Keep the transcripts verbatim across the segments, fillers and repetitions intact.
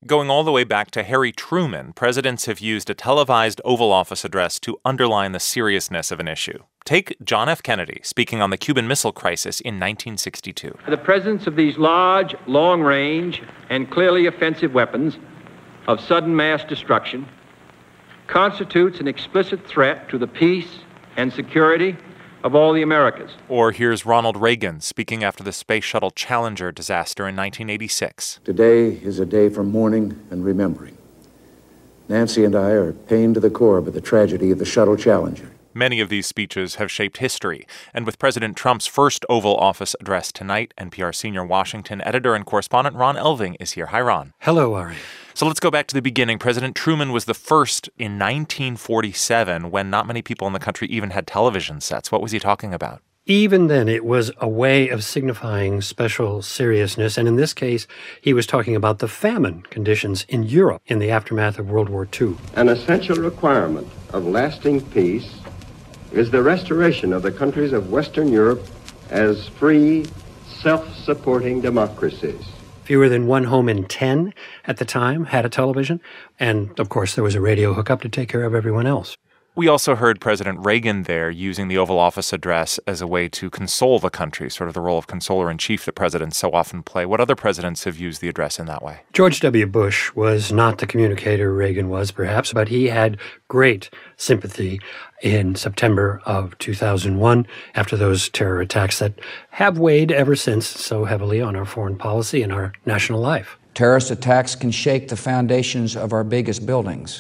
Going all the way back to Harry Truman, presidents have used a televised Oval Office address to underline the seriousness of an issue. Take John F. Kennedy speaking on the Cuban Missile Crisis in nineteen sixty-two. The presence of these large, long-range, and clearly offensive weapons of sudden mass destruction constitutes an explicit threat to the peace and security of all the Americas. Or here's Ronald Reagan speaking after the Space Shuttle Challenger disaster in nineteen eighty-six. Today is a day for mourning and remembering. Nancy and I are pained to the core by the tragedy of the Shuttle Challenger. Many of these speeches have shaped history, and with President Trump's first Oval Office address tonight, N P R senior Washington editor and correspondent Ron Elving is here. Hi, Ron. Hello, Ari. So let's go back to the beginning. President Truman was the first in nineteen forty-seven, when not many people in the country even had television sets. What was he talking about? Even then, it was a way of signifying special seriousness. And in this case, he was talking about the famine conditions in Europe in the aftermath of World War Two. An essential requirement of lasting peace is the restoration of the countries of Western Europe as free, self-supporting democracies. Fewer than one home in ten at the time had a television. And, of course, there was a radio hookup to take care of everyone else. We also heard President Reagan there using the Oval Office address as a way to console the country, sort of the role of consoler-in-chief that presidents so often play. What other presidents have used the address in that way? George W. Bush was not the communicator Reagan was, perhaps, but he had great sympathy in September of two thousand one after those terror attacks that have weighed ever since so heavily on our foreign policy and our national life. Terrorist attacks can shake the foundations of our biggest buildings,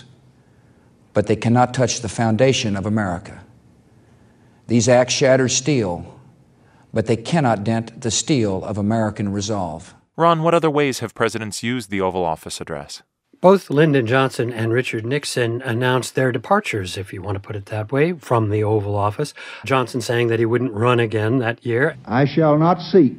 but they cannot touch the foundation of America. These acts shatter steel, but they cannot dent the steel of American resolve. Ron, what other ways have presidents used the Oval Office address? Both Lyndon Johnson and Richard Nixon announced their departures, if you want to put it that way, from the Oval Office. Johnson saying that he wouldn't run again that year. I shall not seek,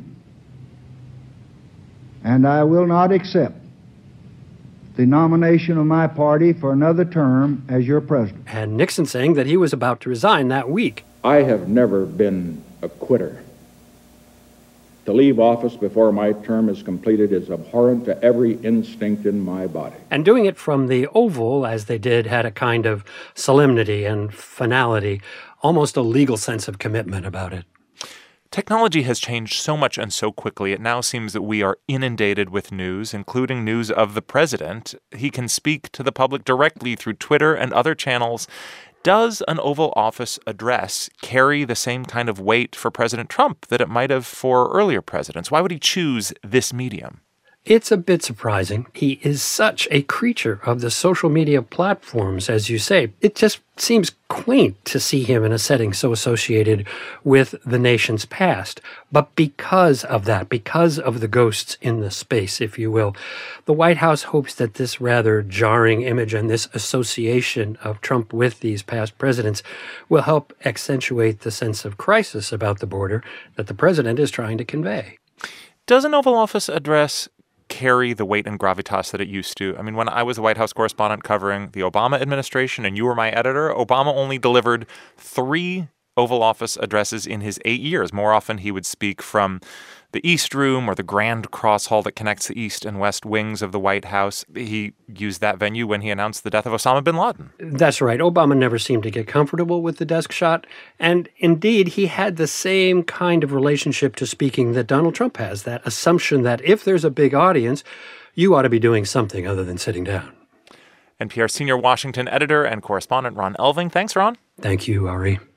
and I will not accept the nomination of my party for another term as your president. And Nixon saying that he was about to resign that week. I have never been a quitter. To leave office before my term is completed is abhorrent to every instinct in my body. And doing it from the Oval, as they did, had a kind of solemnity and finality, almost a legal sense of commitment about it. Technology has changed so much and so quickly. It now seems that we are inundated with news, including news of the president. He can speak to the public directly through Twitter and other channels. Does an Oval Office address carry the same kind of weight for President Trump that it might have for earlier presidents? Why would he choose this medium? It's a bit surprising. He is such a creature of the social media platforms, as you say. It just seems quaint to see him in a setting so associated with the nation's past. But because of that, because of the ghosts in the space, if you will, the White House hopes that this rather jarring image and this association of Trump with these past presidents will help accentuate the sense of crisis about the border that the president is trying to convey. Does an Oval Office address carry the weight and gravitas that it used to? I mean, when I was the White House correspondent covering the Obama administration and you were my editor, Obama only delivered three Oval Office addresses in his eight years. More often, he would speak from the East Room or the Grand Cross Hall that connects the East and West wings of the White House. He used that venue when he announced the death of Osama bin Laden. That's right. Obama never seemed to get comfortable with the desk shot. And indeed, he had the same kind of relationship to speaking that Donald Trump has, that assumption that if there's a big audience, you ought to be doing something other than sitting down. N P R senior Washington editor and correspondent Ron Elving. Thanks, Ron. Thank you, Ari.